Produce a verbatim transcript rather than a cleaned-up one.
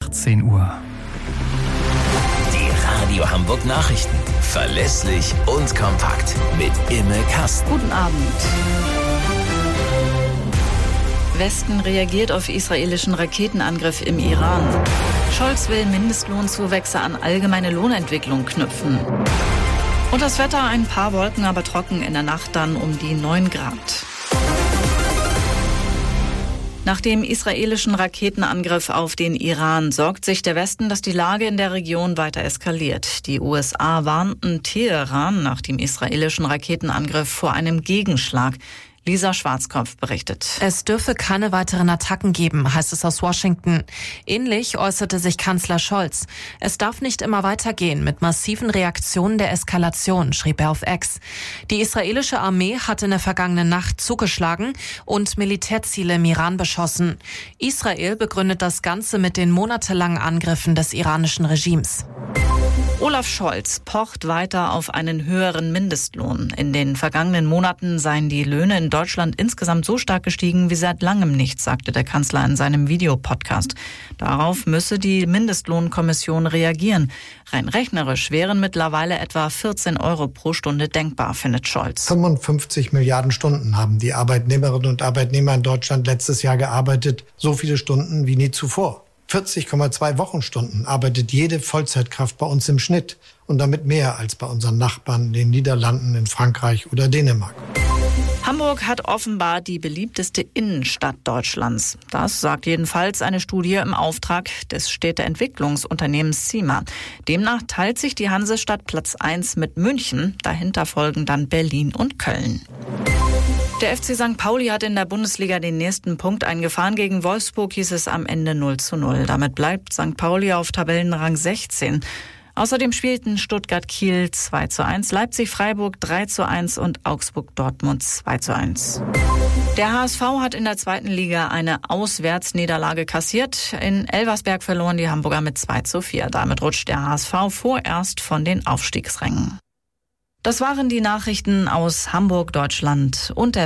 achtzehn Uhr. Die Radio Hamburg Nachrichten. Verlässlich und kompakt. Mit Imme Kasten. Guten Abend. Westen reagiert auf israelischen Raketenangriff im Iran. Scholz will Mindestlohnzuwächse an allgemeine Lohnentwicklung knüpfen. Und das Wetter, ein paar Wolken, aber trocken, in der Nacht dann um die neun Grad. Nach dem israelischen Raketenangriff auf den Iran sorgt sich der Westen, dass die Lage in der Region weiter eskaliert. Die U S A warnten Teheran nach dem israelischen Raketenangriff vor einem Gegenschlag. Lisa Schwarzkopf berichtet. Es dürfe keine weiteren Attacken geben, heißt es aus Washington. Ähnlich äußerte sich Kanzler Scholz. Es darf nicht immer weitergehen mit massiven Reaktionen der Eskalation, schrieb er auf X. Die israelische Armee hat in der vergangenen Nacht zugeschlagen und Militärziele im Iran beschossen. Israel begründet das Ganze mit den monatelangen Angriffen des iranischen Regimes. Olaf Scholz pocht weiter auf einen höheren Mindestlohn. In den vergangenen Monaten seien die Löhne in Deutschland insgesamt so stark gestiegen wie seit langem nicht, sagte der Kanzler in seinem Videopodcast. Darauf müsse die Mindestlohnkommission reagieren. Rein rechnerisch wären mittlerweile etwa vierzehn Euro pro Stunde denkbar, findet Scholz. fünfundfünfzig Milliarden Stunden haben die Arbeitnehmerinnen und Arbeitnehmer in Deutschland letztes Jahr gearbeitet. So viele Stunden wie nie zuvor. vierzig Komma zwei Wochenstunden arbeitet jede Vollzeitkraft bei uns im Schnitt und damit mehr als bei unseren Nachbarn in den Niederlanden, in Frankreich oder Dänemark. Hamburg hat offenbar die beliebteste Innenstadt Deutschlands. Das sagt jedenfalls eine Studie im Auftrag des Städteentwicklungsunternehmens Cima. Demnach teilt sich die Hansestadt Platz eins mit München. Dahinter folgen dann Berlin und Köln. Der F C Sankt Pauli hat in der Bundesliga den nächsten Punkt eingefahren. Gegen Wolfsburg hieß es am Ende null zu null. Damit bleibt Sankt Pauli auf Tabellenrang sechzehn. Außerdem spielten Stuttgart-Kiel zwei zu eins, Leipzig-Freiburg drei zu eins und Augsburg-Dortmund zwei zu eins. Der H S V hat in der zweiten Liga eine Auswärtsniederlage kassiert. In Elversberg verloren die Hamburger mit zwei zu vier. Damit rutscht der H S V vorerst von den Aufstiegsrängen. Das waren die Nachrichten aus Hamburg, Deutschland und der